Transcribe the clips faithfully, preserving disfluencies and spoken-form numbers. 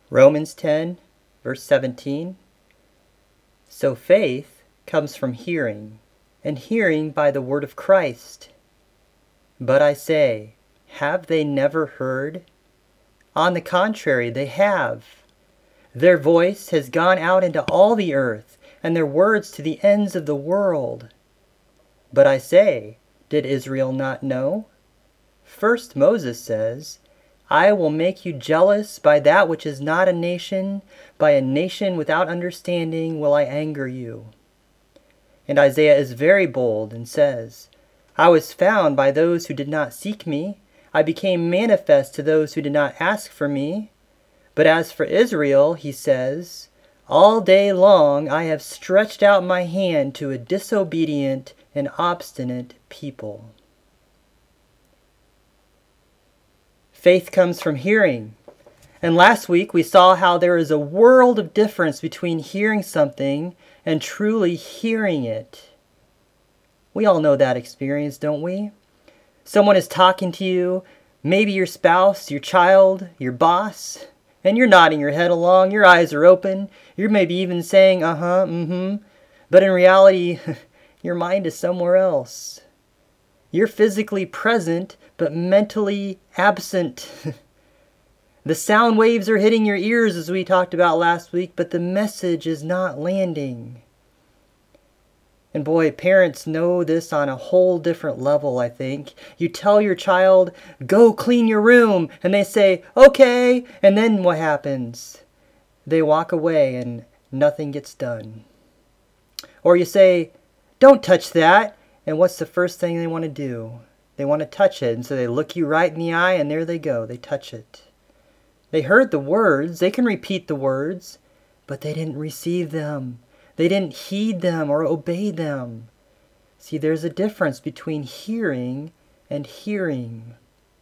Romans ten, verse seventeen. So faith comes from hearing, and hearing by the word of Christ. But I say, have they never heard? On the contrary, they have. Their voice has gone out into all the earth, and their words to the ends of the world. But I say, did Israel not know? First Moses says, I will make you jealous by that which is not a nation, by a nation without understanding will I anger you. And Isaiah is very bold and says, I was found by those who did not seek me. I became manifest to those who did not ask for me. But as for Israel, he says, all day long I have stretched out my hand to a disobedient and obstinate people. Faith comes from hearing. And last week we saw how there is a world of difference between hearing something and truly hearing it. We all know that experience, don't we? Someone is talking to you, maybe your spouse, your child, your boss, and you're nodding your head along, your eyes are open, you're maybe even saying, uh-huh, mm-hmm, but in reality, your mind is somewhere else. You're physically present, but mentally absent. The sound waves are hitting your ears, as we talked about last week, but the message is not landing. And boy, parents know this on a whole different level, I think. You tell your child, go clean your room, and they say, okay, and then what happens? They walk away and nothing gets done. Or you say, don't touch that, and what's the first thing they want to do? They want to touch it, and so they look you right in the eye, and there they go, they touch it. They heard the words, they can repeat the words, but they didn't receive them. They didn't heed them or obey them. See, there's a difference between hearing and hearing.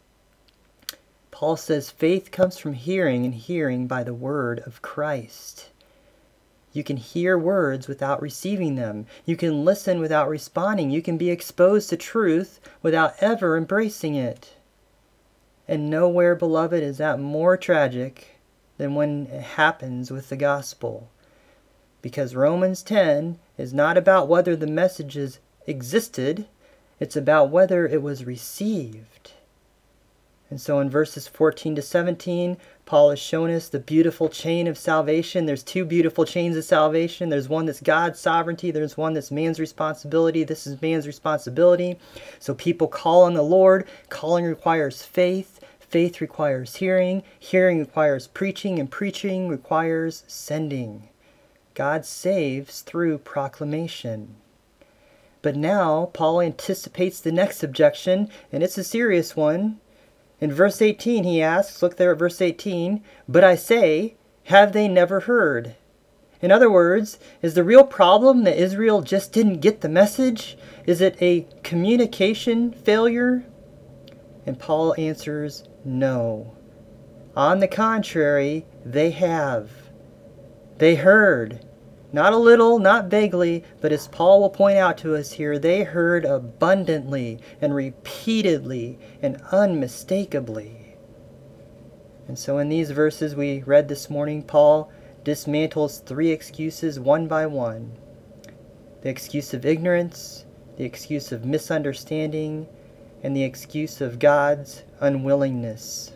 Paul says faith comes from hearing, and hearing by the word of Christ. You can hear words without receiving them. You can listen without responding. You can be exposed to truth without ever embracing it. And nowhere, beloved, is that more tragic than when it happens with the gospel. Because Romans ten is not about whether the messages existed, it's about whether it was received. And so in verses fourteen to seventeen, Paul has shown us the beautiful chain of salvation. There's two beautiful chains of salvation. There's one that's God's sovereignty. There's one that's man's responsibility. This is man's responsibility. So people call on the Lord. Calling requires faith. Faith requires hearing. Hearing requires preaching. And preaching requires sending. God saves through proclamation. But now, Paul anticipates the next objection, and it's a serious one. In verse eighteen, he asks, look there at verse eighteen, but I say, have they never heard? In other words, is the real problem that Israel just didn't get the message? Is it a communication failure? And Paul answers, no. On the contrary, they have. They heard. Not a little, not vaguely, but as Paul will point out to us here, they heard abundantly and repeatedly and unmistakably. And so in these verses we read this morning, Paul dismantles three excuses one by one. The excuse of ignorance, the excuse of misunderstanding, and the excuse of God's unwillingness.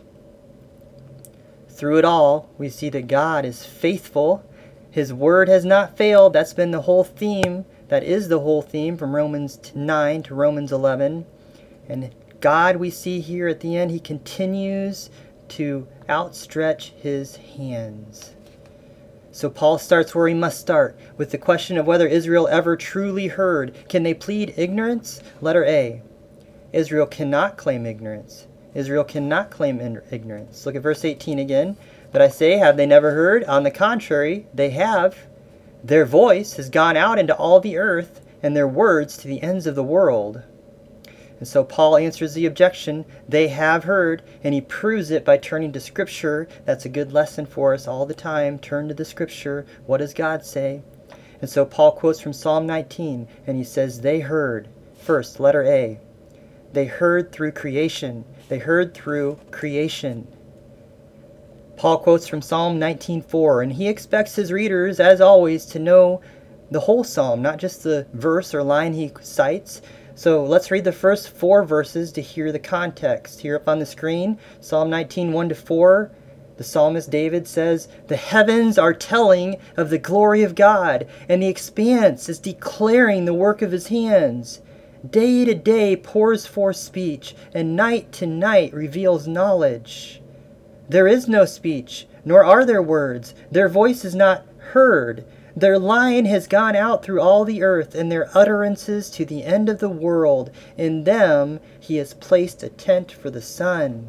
Through it all, we see that God is faithful. His word has not failed. That's been the whole theme. That is the whole theme from Romans nine to Romans eleven. And God, we see here at the end, he continues to outstretch his hands. So Paul starts where he must start, with the question of whether Israel ever truly heard. Can they plead ignorance? Letter A. Israel cannot claim ignorance. Israel cannot claim ignorance. Look at verse eighteen again. But I say, have they never heard? On the contrary, they have. Their voice has gone out into all the earth, and their words to the ends of the world. And so Paul answers the objection, they have heard, and he proves it by turning to Scripture. That's a good lesson for us all the time. Turn to the Scripture. What does God say? And so Paul quotes from Psalm nineteen, and he says, they heard. First, letter A. They heard through creation. They heard through creation. Paul quotes from Psalm nineteen four, and he expects his readers, as always, to know the whole psalm, not just the verse or line he cites. So let's read the first four verses to hear the context. Here up on the screen, Psalm nineteen, one to four, the psalmist David says, "The heavens are telling of the glory of God, and the expanse is declaring the work of his hands. Day to day pours forth speech, and night to night reveals knowledge. There is no speech, nor are there words. Their voice is not heard. Their line has gone out through all the earth, and their utterances to the end of the world. In them he has placed a tent for the sun."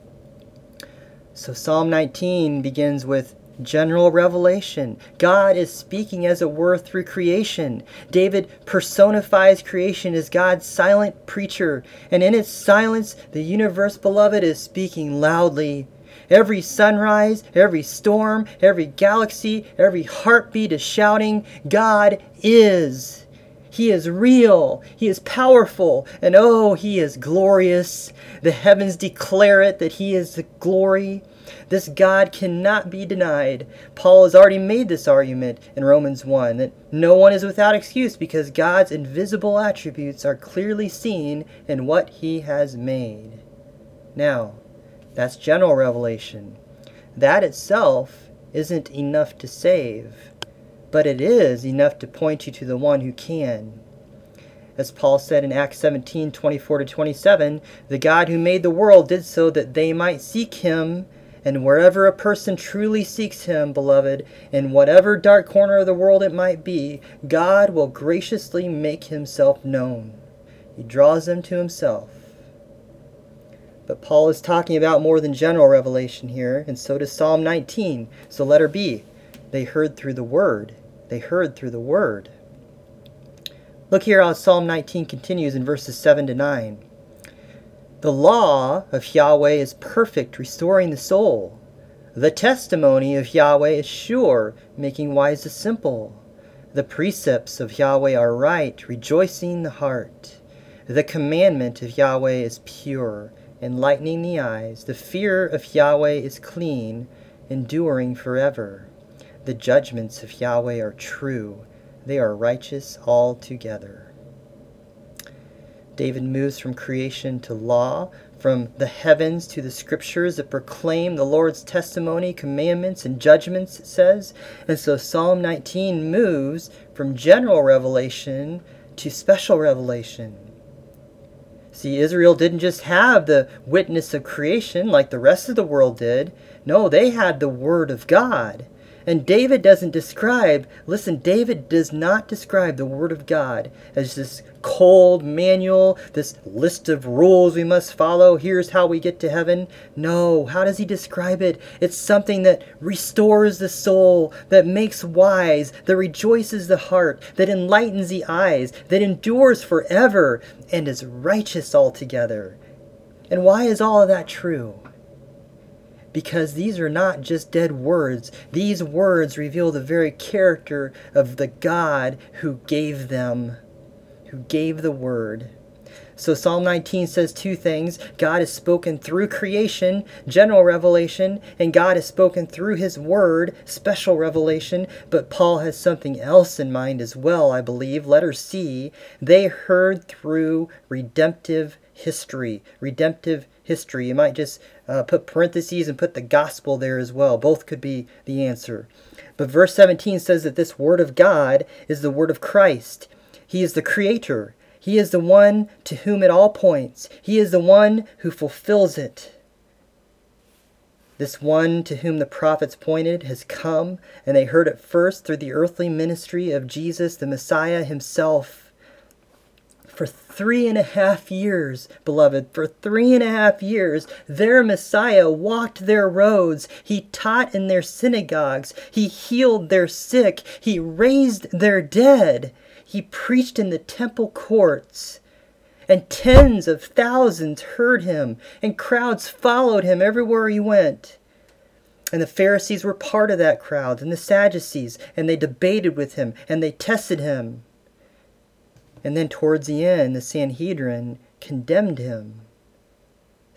So Psalm nineteen begins with general revelation. God is speaking, as it were, through creation. David personifies creation as God's silent preacher, and in its silence, the universe, beloved, is speaking loudly. Every sunrise, every storm, every galaxy, every heartbeat is shouting, God is. He is real. He is powerful. And oh, he is glorious. The heavens declare it that he is the glory. This God cannot be denied. Paul has already made this argument in Romans one, that no one is without excuse because God's invisible attributes are clearly seen in what he has made. Now, that's general revelation. That itself isn't enough to save, but it is enough to point you to the one who can. As Paul said in Acts seventeen, twenty-four to twenty-seven, the God who made the world did so that they might seek him, and wherever a person truly seeks him, beloved, in whatever dark corner of the world it might be, God will graciously make himself known. He draws them to himself. But Paul is talking about more than general revelation here, and so does Psalm nineteen. So letter B, they heard through the word. They heard through the word. Look here how Psalm nineteen continues in verses seven to nine. The law of Yahweh is perfect, restoring the soul. The testimony of Yahweh is sure, making wise the simple. The precepts of Yahweh are right, rejoicing the heart. The commandment of Yahweh is pure, enlightening the eyes. The fear of Yahweh is clean, enduring forever. The judgments of Yahweh are true. They are righteous altogether. David moves from creation to law, from the heavens to the scriptures that proclaim the Lord's testimony, commandments, and judgments, it says. And so Psalm nineteen moves from general revelation to special revelation. See, Israel didn't just have the witness of creation like the rest of the world did. No, they had the Word of God. And David doesn't describe, listen, David does not describe the Word of God as this cold manual, this list of rules we must follow, here's how we get to heaven. No, how does he describe it? It's something that restores the soul, that makes wise, that rejoices the heart, that enlightens the eyes, that endures forever, and is righteous altogether. And why is all of that true? Because these are not just dead words. These words reveal the very character of the God who gave them, who gave the word. So Psalm nineteen says two things. God has spoken through creation, general revelation, and God has spoken through his word, special revelation. But Paul has something else in mind as well, I believe. Letter C, they heard through redemptive history. Redemptive history. You might just uh, put parentheses and put the gospel there as well. Both could be the answer. But verse seventeen says that this word of God is the word of Christ. He is the creator. He is the one to whom it all points. He is the one who fulfills it. This one to whom the prophets pointed has come, and they heard it first through the earthly ministry of Jesus, the Messiah himself. For three and a half years, beloved, for three and a half years, their Messiah walked their roads. He taught in their synagogues. He healed their sick. He raised their dead. He preached in the temple courts. And tens of thousands heard him, and crowds followed him everywhere he went. And the Pharisees were part of that crowd, and the Sadducees, and they debated with him, and they tested him. And then towards the end, the Sanhedrin condemned him.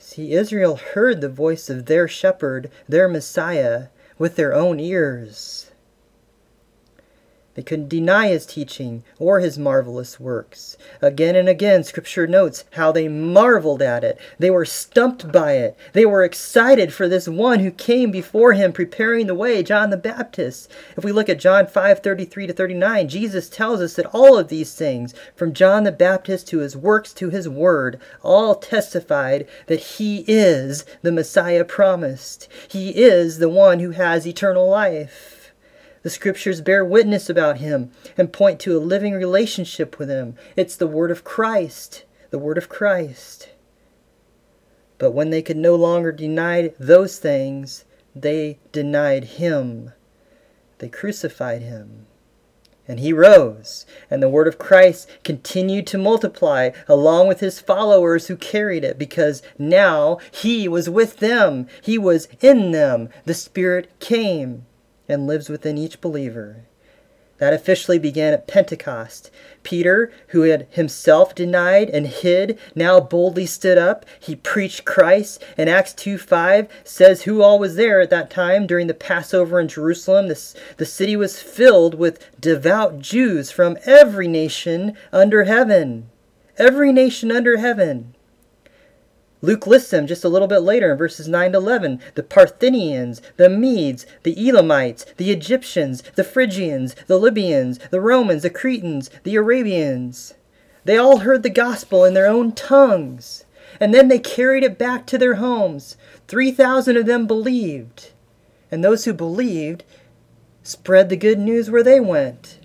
See, Israel heard the voice of their shepherd, their Messiah, with their own ears. They couldn't deny his teaching or his marvelous works. Again and again, Scripture notes how they marveled at it. They were stumped by it. They were excited for this one who came before him, preparing the way, John the Baptist. If we look at John five, thirty-three to thirty-nine, Jesus tells us that all of these things, from John the Baptist to his works to his word, all testified that he is the Messiah promised. He is the one who has eternal life. The Scriptures bear witness about him and point to a living relationship with him. It's the word of Christ, the word of Christ. But when they could no longer deny those things, they denied him. They crucified him. And he rose, and the word of Christ continued to multiply along with his followers who carried it, because now he was with them. He was in them. The Spirit came and lives within each believer. That officially began at Pentecost. Peter, who had himself denied and hid, now boldly stood up. He preached Christ. And Acts two five says who all was there at that time during the Passover in Jerusalem. This, the city was filled with devout Jews from every nation under heaven. Every nation under heaven. Luke lists them just a little bit later in verses nine to eleven. The Parthians, the Medes, the Elamites, the Egyptians, the Phrygians, the Libyans, the Romans, the Cretans, the Arabians. They all heard the gospel in their own tongues. And then they carried it back to their homes. three thousand of them believed. And those who believed spread the good news where they went.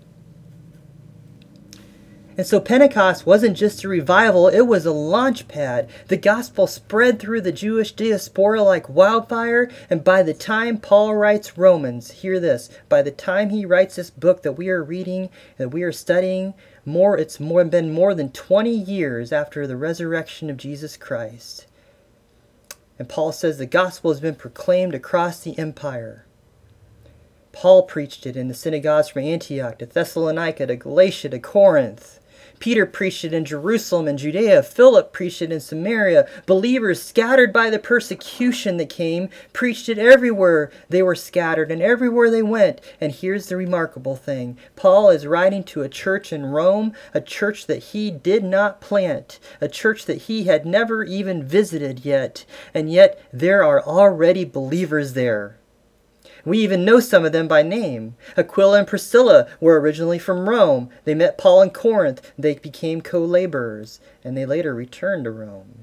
And so Pentecost wasn't just a revival, it was a launch pad. The gospel spread through the Jewish diaspora like wildfire, and by the time Paul writes Romans, hear this, by the time he writes this book that we are reading, that we are studying, more it's more been more than twenty years after the resurrection of Jesus Christ. And Paul says the gospel has been proclaimed across the empire. Paul preached it in the synagogues from Antioch to Thessalonica to Galatia to Corinth. Peter preached it in Jerusalem and Judea. Philip preached it in Samaria. Believers scattered by the persecution that came preached it everywhere they were scattered and everywhere they went. And here's the remarkable thing. Paul is writing to a church in Rome, a church that he did not plant, a church that he had never even visited yet. And yet there are already believers there. We even know some of them by name. Aquila and Priscilla were originally from Rome. They met Paul in Corinth. They became co-laborers, and they later returned to Rome.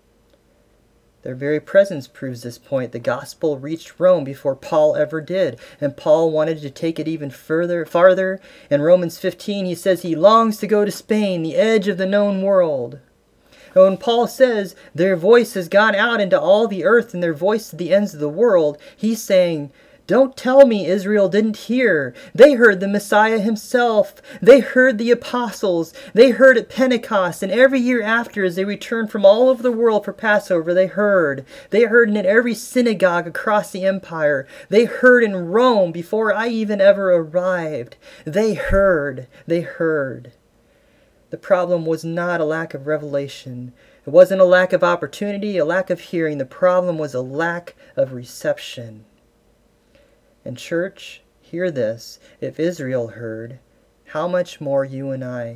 Their very presence proves this point. The gospel reached Rome before Paul ever did, and Paul wanted to take it even further, farther. In Romans fifteen, he says he longs to go to Spain, the edge of the known world. And when Paul says their voice has gone out into all the earth and their voice to the ends of the world, he's saying, don't tell me Israel didn't hear. They heard the Messiah himself. They heard the apostles. They heard at Pentecost. And every year after, as they returned from all over the world for Passover, they heard. They heard in every synagogue across the empire. They heard in Rome before I even ever arrived. They heard. They heard. The problem was not a lack of revelation. It wasn't a lack of opportunity, a lack of hearing. The problem was a lack of reception. And church, hear this, if Israel heard, how much more you and I?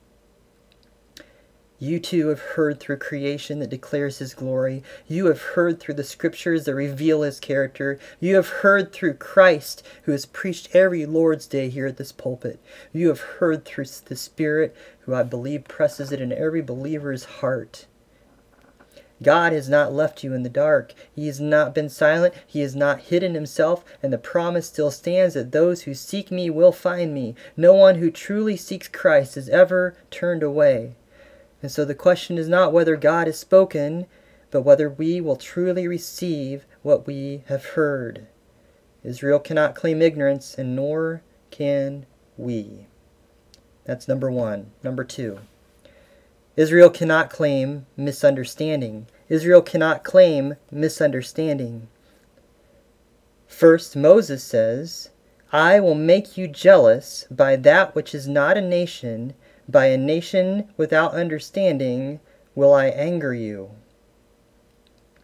You too have heard through creation that declares his glory. You have heard through the scriptures that reveal his character. You have heard through Christ, who has preached every Lord's Day here at this pulpit. You have heard through the Spirit, who I believe presses it in every believer's heart. God has not left you in the dark. He has not been silent. He has not hidden himself. And the promise still stands that those who seek me will find me. No one who truly seeks Christ is ever turned away. And so the question is not whether God has spoken, but whether we will truly receive what we have heard. Israel cannot claim ignorance, and nor can we. That's number one. Number two. Israel cannot claim misunderstanding. Israel cannot claim misunderstanding. First, Moses says, I will make you jealous by that which is not a nation, by a nation without understanding will I anger you.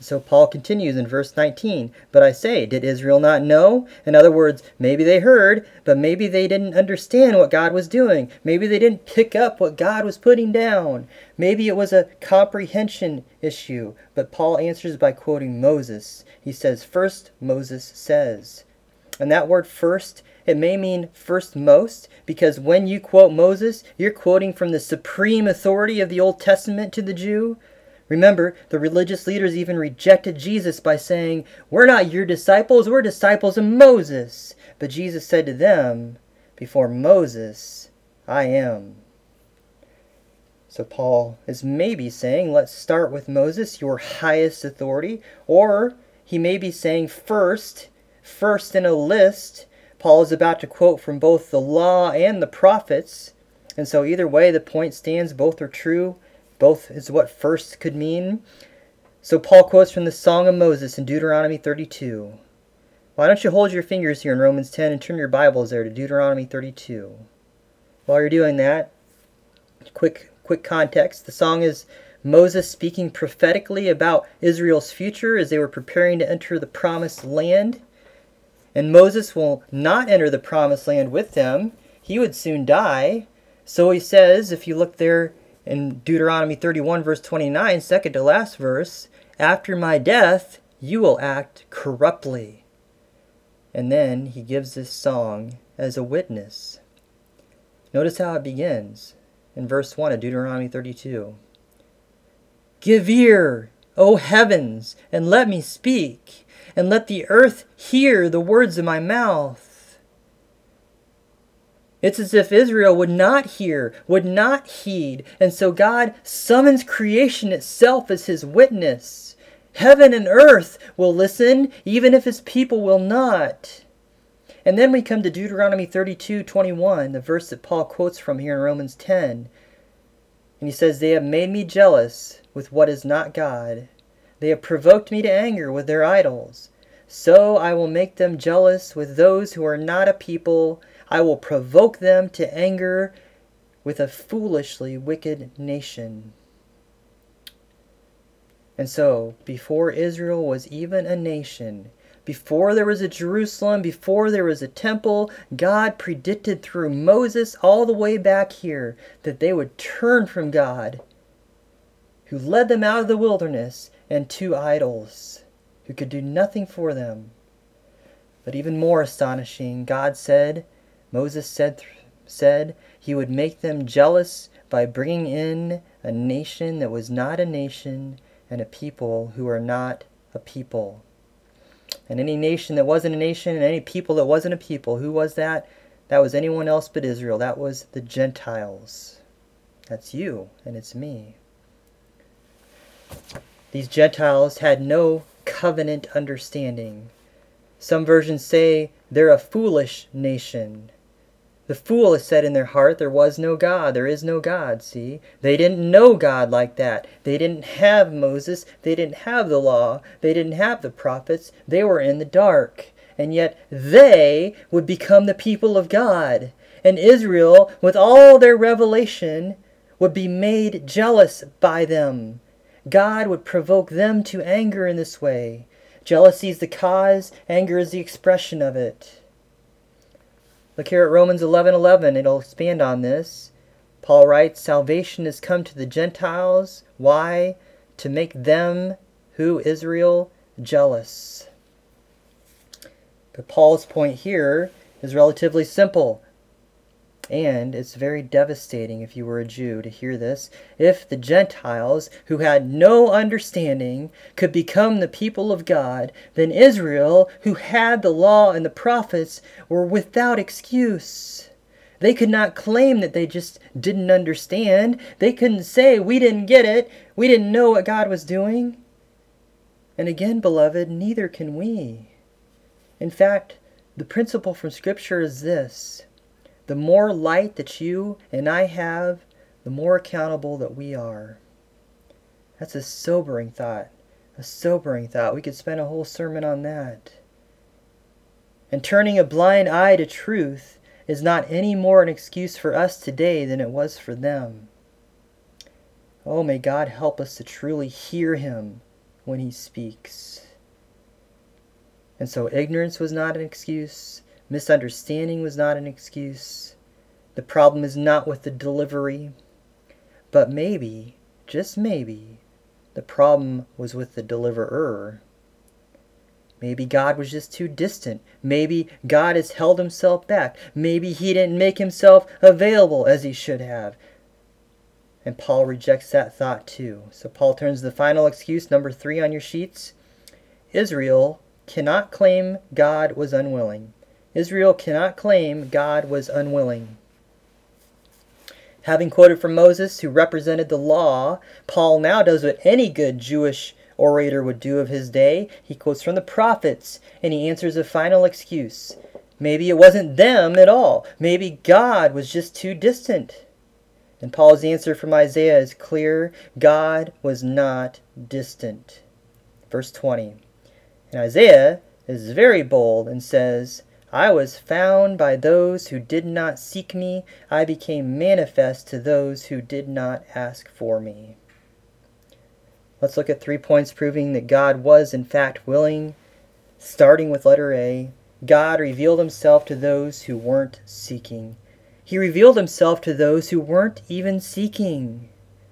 So Paul continues in verse nineteen, but I say, did Israel not know? In other words, maybe they heard, but maybe they didn't understand what God was doing. Maybe they didn't pick up what God was putting down. Maybe it was a comprehension issue. But Paul answers by quoting Moses. He says, first Moses says. And that word first, it may mean first most, because when you quote Moses, you're quoting from the supreme authority of the Old Testament to the Jew. Remember, the religious leaders even rejected Jesus by saying, we're not your disciples, we're disciples of Moses. But Jesus said to them, before Moses, I am. So Paul is maybe saying, let's start with Moses, your highest authority. Or he may be saying first, first in a list. Paul is about to quote from both the law and the prophets. And so either way, the point stands, both are true. Both is what first could mean. So Paul quotes from the Song of Moses in Deuteronomy thirty-two. Why don't you hold your fingers here in Romans ten and turn your Bibles there to Deuteronomy thirty-two. While you're doing that, quick quick context. The song is Moses speaking prophetically about Israel's future as they were preparing to enter the promised land. And Moses will not enter the promised land with them. He would soon die. So he says, if you look there in Deuteronomy thirty-one, verse twenty-nine, second to last verse, after my death, you will act corruptly. And then he gives this song as a witness. Notice how it begins in verse one of Deuteronomy thirty-two. Give ear, O heavens, and let me speak, and let the earth hear the words of my mouth. It's as if Israel would not hear, would not heed, and so God summons creation itself as his witness. Heaven and earth will listen, even if his people will not. And then we come to Deuteronomy thirty-two twenty-one, the verse that Paul quotes from here in Romans ten. And he says, they have made me jealous with what is not God. They have provoked me to anger with their idols. So I will make them jealous with those who are not a people. I will provoke them to anger with a foolishly wicked nation. And so, before Israel was even a nation, before there was a Jerusalem, before there was a temple, God predicted through Moses all the way back here that they would turn from God, who led them out of the wilderness, and to idols, who could do nothing for them. But even more astonishing, God said, Moses said, said he would make them jealous by bringing in a nation that was not a nation and a people who are not a people. And any nation that wasn't a nation and any people that wasn't a people, who was that? That was anyone else but Israel. That was the Gentiles. That's you and it's me. These Gentiles had no covenant understanding. Some versions say they're a foolish nation. The fool has said in their heart, there was no God, there is no God, see? They didn't know God like that. They didn't have Moses, they didn't have the law, they didn't have the prophets, they were in the dark. And yet they would become the people of God. And Israel, with all their revelation, would be made jealous by them. God would provoke them to anger in this way. Jealousy is the cause, anger is the expression of it. Look here at Romans eleven eleven. It'll expand on this. Paul writes, salvation has come to the Gentiles. Why? To make them, who, Israel, jealous. But Paul's point here is relatively simple. And it's very devastating if you were a Jew to hear this. If the Gentiles, who had no understanding, could become the people of God, then Israel, who had the law and the prophets, were without excuse. They could not claim that they just didn't understand. They couldn't say, we didn't get it. We didn't know what God was doing. And again, beloved, neither can we. In fact, the principle from Scripture is this. The more light that you and I have, the more accountable that we are. That's a sobering thought. A sobering thought. We could spend a whole sermon on that. And turning a blind eye to truth is not any more an excuse for us today than it was for them. Oh, may God help us to truly hear Him when he speaks. And so ignorance was not an excuse. Misunderstanding was not an excuse. The problem is not with the delivery, but maybe, just maybe, the problem was with the deliverer. Maybe God was just too distant. Maybe God has held himself back. Maybe he didn't make himself available as he should have. And Paul rejects that thought too. So Paul turns to the final excuse, number three on your sheets. Israel cannot claim God was unwilling. Israel cannot claim God was unwilling. Having quoted from Moses, who represented the law, Paul now does what any good Jewish orator would do of his day. He quotes from the prophets, and he answers a final excuse. Maybe it wasn't them at all. Maybe God was just too distant. And Paul's answer from Isaiah is clear. God was not distant. Verse twenty. And Isaiah is very bold and says, I was found by those who did not seek me. I became manifest to those who did not ask for me. Let's look at three points proving that God was in fact willing. Starting with letter A, God revealed himself to those who weren't seeking. He revealed himself to those who weren't even seeking.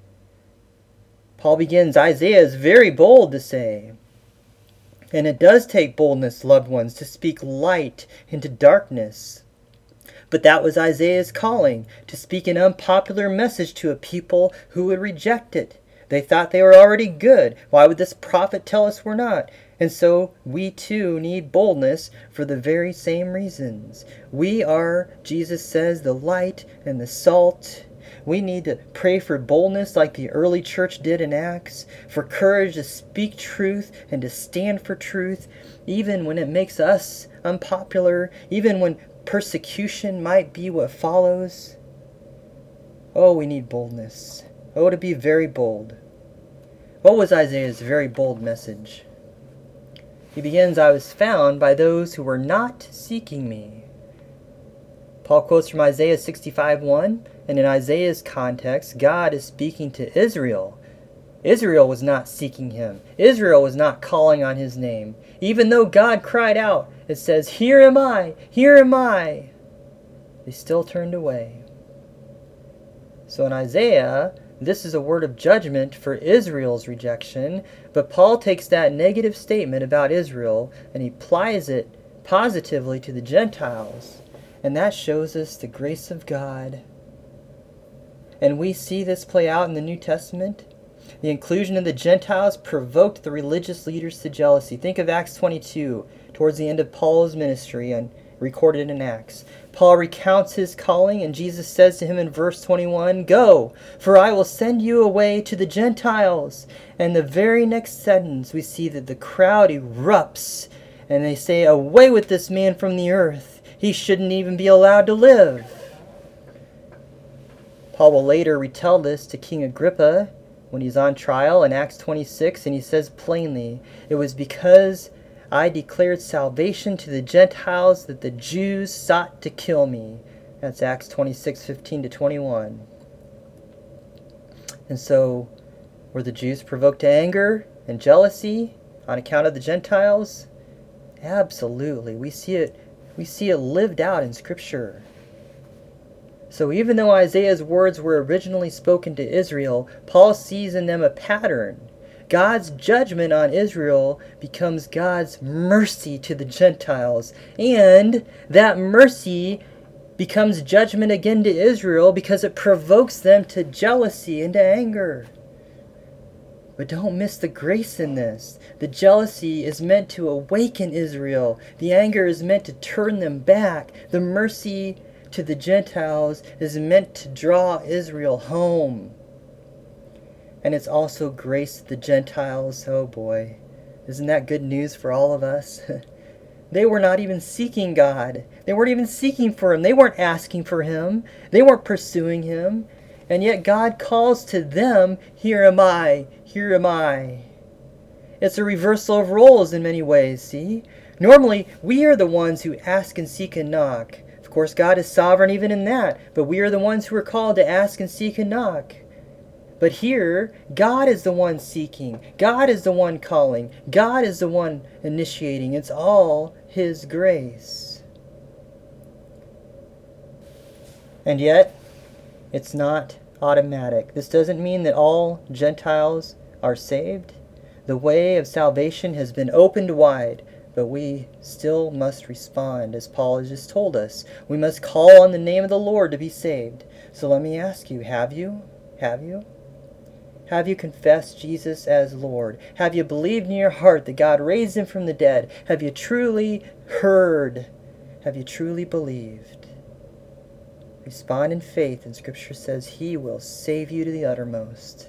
Paul begins, Isaiah is very bold to say, and it does take boldness, loved ones, to speak light into darkness. But that was Isaiah's calling, to speak an unpopular message to a people who would reject it. They thought they were already good. Why would this prophet tell us we're not? And so we too need boldness for the very same reasons. We are, Jesus says, the light and the salt. We need to pray for boldness like the early church did in Acts, for courage to speak truth and to stand for truth, even when it makes us unpopular, even when persecution might be what follows. Oh, we need boldness. Oh, to be very bold. What was Isaiah's very bold message? He begins, I was found by those who were not seeking me. Paul quotes from Isaiah sixty-five one, and in Isaiah's context, God is speaking to Israel. Israel was not seeking him. Israel was not calling on his name. Even though God cried out, it says, here am I, here am I. They still turned away. So in Isaiah, this is a word of judgment for Israel's rejection, but Paul takes that negative statement about Israel and he applies it positively to the Gentiles. And that shows us the grace of God. And we see this play out in the New Testament. The inclusion of the Gentiles provoked the religious leaders to jealousy. Think of Acts twenty-two, towards the end of Paul's ministry and recorded in Acts. Paul recounts his calling, and Jesus says to him in verse twenty-one, go, for I will send you away to the Gentiles. And the very next sentence, we see that the crowd erupts, and they say, away with this man from the earth. He shouldn't even be allowed to live. Paul will later retell this to King Agrippa when he's on trial in Acts twenty-six, and he says plainly, it was because I declared salvation to the Gentiles that the Jews sought to kill me. That's Acts twenty-six, fifteen to twenty-one. And so, were the Jews provoked to anger and jealousy on account of the Gentiles? Absolutely. We see it, we see it lived out in Scripture. So even though Isaiah's words were originally spoken to Israel, Paul sees in them a pattern. God's judgment on Israel becomes God's mercy to the Gentiles. And that mercy becomes judgment again to Israel because it provokes them to jealousy and to anger. But don't miss the grace in this. The jealousy is meant to awaken Israel. The anger is meant to turn them back. The mercy to the Gentiles is meant to draw Israel home. And it's also grace to the Gentiles. Oh boy, isn't that good news for all of us? They were not even seeking God. They weren't even seeking for Him. They weren't asking for Him. They weren't pursuing Him. And yet God calls to them, here am I, here am I. It's a reversal of roles in many ways, see? Normally, we are the ones who ask and seek and knock. Of course, God is sovereign even in that, but we are the ones who are called to ask and seek and knock. But here, God is the one seeking. God is the one calling. God is the one initiating. It's all His grace. And yet, it's not automatic. This doesn't mean that all Gentiles are saved. The way of salvation has been opened wide, but we still must respond, as Paul has just told us. We must call on the name of the Lord to be saved. So let me ask you, have you? Have you? Have you confessed Jesus as Lord? Have you believed in your heart that God raised Him from the dead? Have you truly heard? Have you truly believed? Respond in faith, and Scripture says He will save you to the uttermost.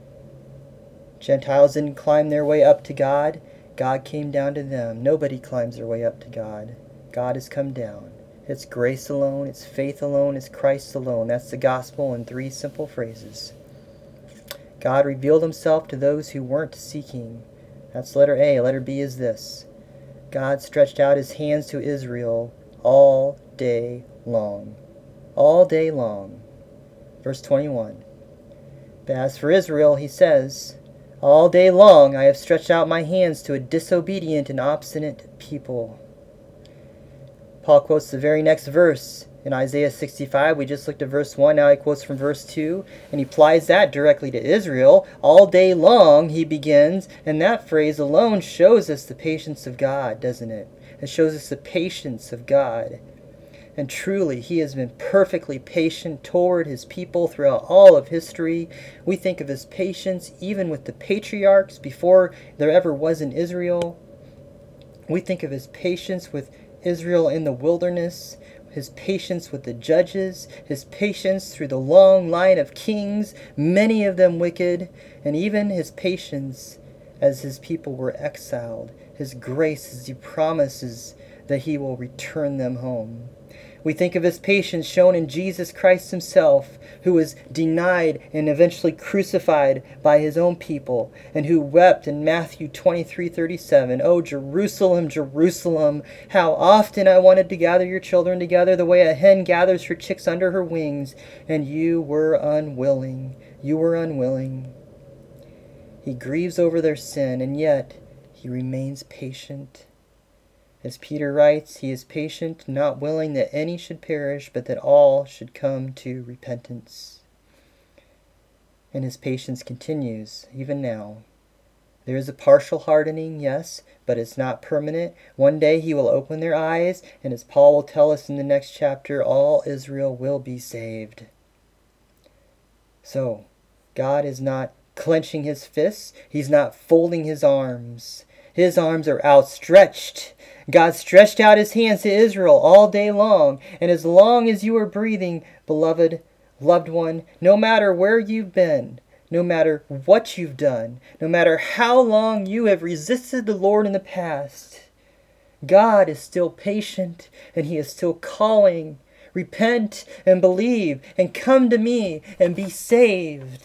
Gentiles didn't climb their way up to God. God came down to them. Nobody climbs their way up to God. God has come down. It's grace alone, it's faith alone, it's Christ alone. That's the gospel in three simple phrases. God revealed Himself to those who weren't seeking. That's letter A. Letter B is this. God stretched out His hands to Israel all day long. All day long. Verse twenty-one. But as for Israel, He says, all day long I have stretched out my hands to a disobedient and obstinate people. Paul quotes the very next verse in Isaiah sixty-five. We just looked at verse one. Now he quotes from verse two, and he applies that directly to Israel. All day long, he begins, and that phrase alone shows us the patience of God, doesn't it? It shows us the patience of God. And truly, He has been perfectly patient toward His people throughout all of history. We think of His patience even with the patriarchs before there ever was an Israel. We think of His patience with Israel in the wilderness, His patience with the judges, His patience through the long line of kings, many of them wicked, and even His patience as His people were exiled, His grace as He promises that He will return them home. We think of His patience shown in Jesus Christ Himself, who was denied and eventually crucified by His own people, and who wept in Matthew twenty-three thirty-seven, "O Jerusalem, Jerusalem, how often I wanted to gather your children together the way a hen gathers her chicks under her wings, and you were unwilling. You were unwilling." He grieves over their sin, and yet He remains patient. As Peter writes, He is patient, not willing that any should perish, but that all should come to repentance. And His patience continues, even now. There is a partial hardening, yes, but it's not permanent. One day He will open their eyes, and as Paul will tell us in the next chapter, all Israel will be saved. So, God is not clenching His fists. He's not folding His arms. His arms are outstretched. God stretched out His hands to Israel all day long. And as long as you are breathing, beloved, loved one, no matter where you've been, no matter what you've done, no matter how long you have resisted the Lord in the past, God is still patient and He is still calling. Repent and believe and come to me and be saved.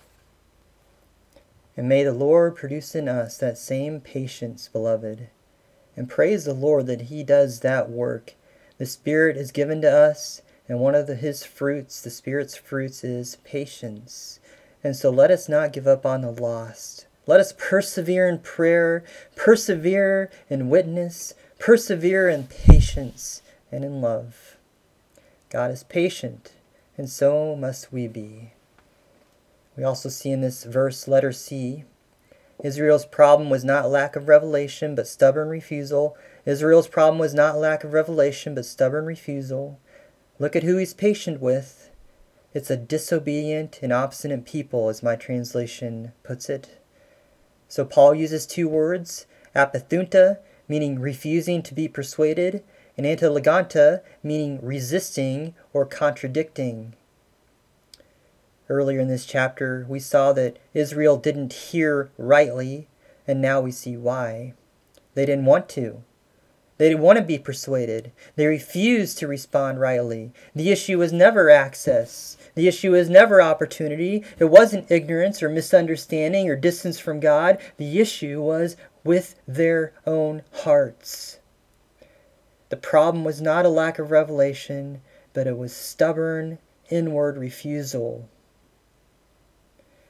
And may the Lord produce in us that same patience, beloved. And praise the Lord that He does that work. The Spirit is given to us, and one of the, His fruits, the Spirit's fruits, is patience. And so let us not give up on the lost. Let us persevere in prayer, persevere in witness, persevere in patience and in love. God is patient, and so must we be. We also see in this verse, letter C, Israel's problem was not lack of revelation, but stubborn refusal. Israel's problem was not lack of revelation, but stubborn refusal. Look at who He's patient with. It's a disobedient and obstinate people, as my translation puts it. So Paul uses two words, apathunta, meaning refusing to be persuaded, and antileganta, meaning resisting or contradicting. Earlier in this chapter, we saw that Israel didn't hear rightly, and now we see why. They didn't want to. They didn't want to be persuaded. They refused to respond rightly. The issue was never access. The issue was never opportunity. It wasn't ignorance or misunderstanding or distance from God. The issue was with their own hearts. The problem was not a lack of revelation, but it was stubborn, inward refusal.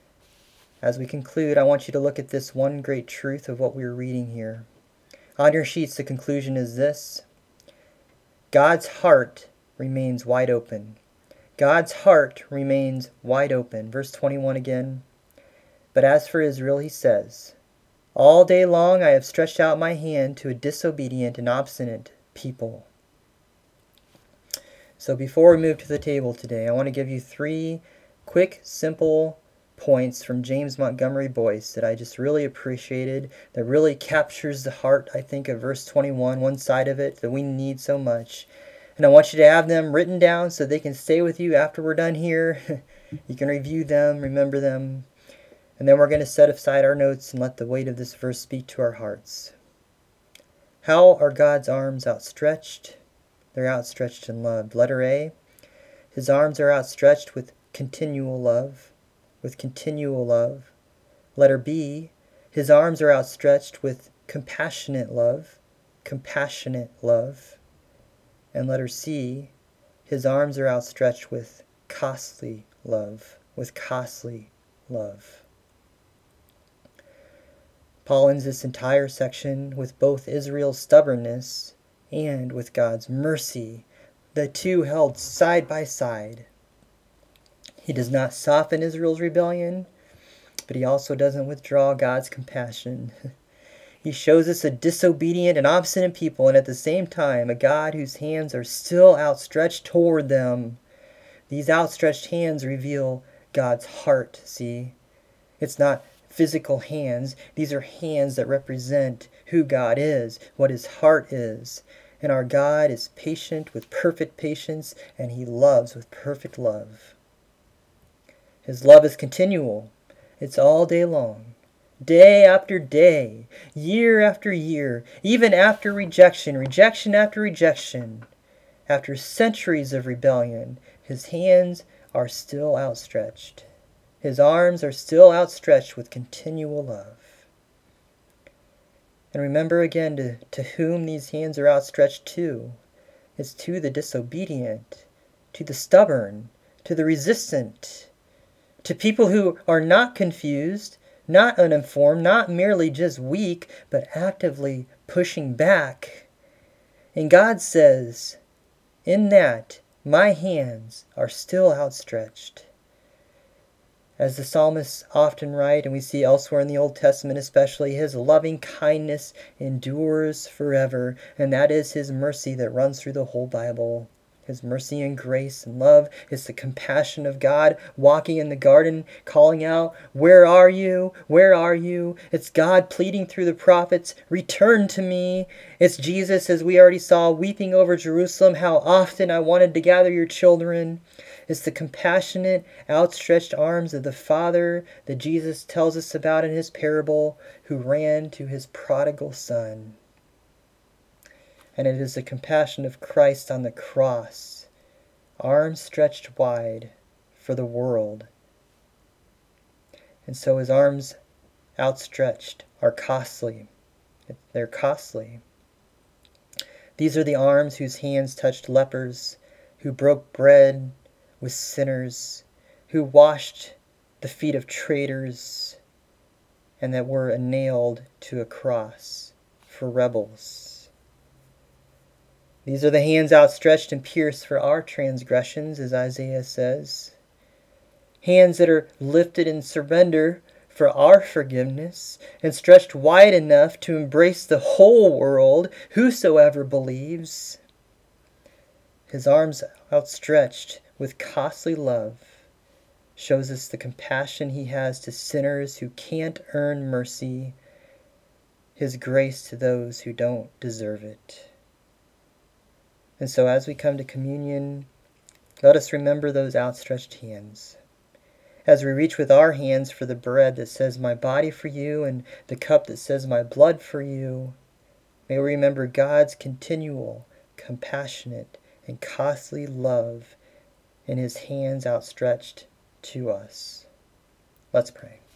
As we conclude, I want you to look at this one great truth of what we're reading here. On your sheets, the conclusion is this: God's heart remains wide open. God's heart remains wide open. Verse twenty-one again. But as for Israel, he says, all day long I have stretched out my hand to a disobedient and obstinate people. So before we move to the table today, I want to give you three quick, simple points from James Montgomery Boyce that I just really appreciated, that really captures the heart, I think, of verse twenty-one, one side of it that we need so much. And I want you to have them written down so they can stay with you after we're done here. You can review them, remember them. And then we're going to set aside our notes and let the weight of this verse speak to our hearts. How are God's arms outstretched? They're outstretched in love. Letter A, his arms are outstretched with continual love. With continual love. Letter B, his arms are outstretched with compassionate love. Compassionate love. And letter C, his arms are outstretched with costly love. With costly love. Paul ends this entire section with both Israel's stubbornness and with God's mercy, the two held side by side. He does not soften Israel's rebellion, but he also doesn't withdraw God's compassion. He shows us a disobedient and obstinate people, and at the same time, a God whose hands are still outstretched toward them. These outstretched hands reveal God's heart, see? It's not physical hands. These are hands that represent who God is, what his heart is. And our God is patient with perfect patience, and he loves with perfect love. His love is continual. It's all day long. Day after day, year after year, even after rejection, rejection after rejection, after centuries of rebellion, his hands are still outstretched. His arms are still outstretched with continual love. And remember again to, to whom these hands are outstretched to. It's to the disobedient, to the stubborn, to the resistant, to people who are not confused, not uninformed, not merely just weak, but actively pushing back. And God says, in that, my hands are still outstretched. As the psalmists often write, and we see elsewhere in the Old Testament especially, his loving kindness endures forever, and that is his mercy that runs through the whole Bible. His mercy and grace and love is the compassion of God walking in the garden, calling out, where are you? Where are you? It's God pleading through the prophets, return to me. It's Jesus, as we already saw, weeping over Jerusalem, how often I wanted to gather your children. It's the compassionate, outstretched arms of the Father that Jesus tells us about in his parable, who ran to his prodigal son. And it is the compassion of Christ on the cross, arms stretched wide for the world. And so his arms outstretched are costly. They're costly. These are the arms whose hands touched lepers, who broke bread with sinners, who washed the feet of traitors, and that were nailed to a cross for rebels. These are the hands outstretched and pierced for our transgressions, as Isaiah says. Hands that are lifted in surrender for our forgiveness, and stretched wide enough to embrace the whole world, whosoever believes. His arms outstretched with costly love shows us the compassion he has to sinners who can't earn mercy, his grace to those who don't deserve it. And so as we come to communion, let us remember those outstretched hands. As we reach with our hands for the bread that says my body for you and the cup that says my blood for you, may we remember God's continual, compassionate, and costly love in his hands outstretched to us. Let's pray.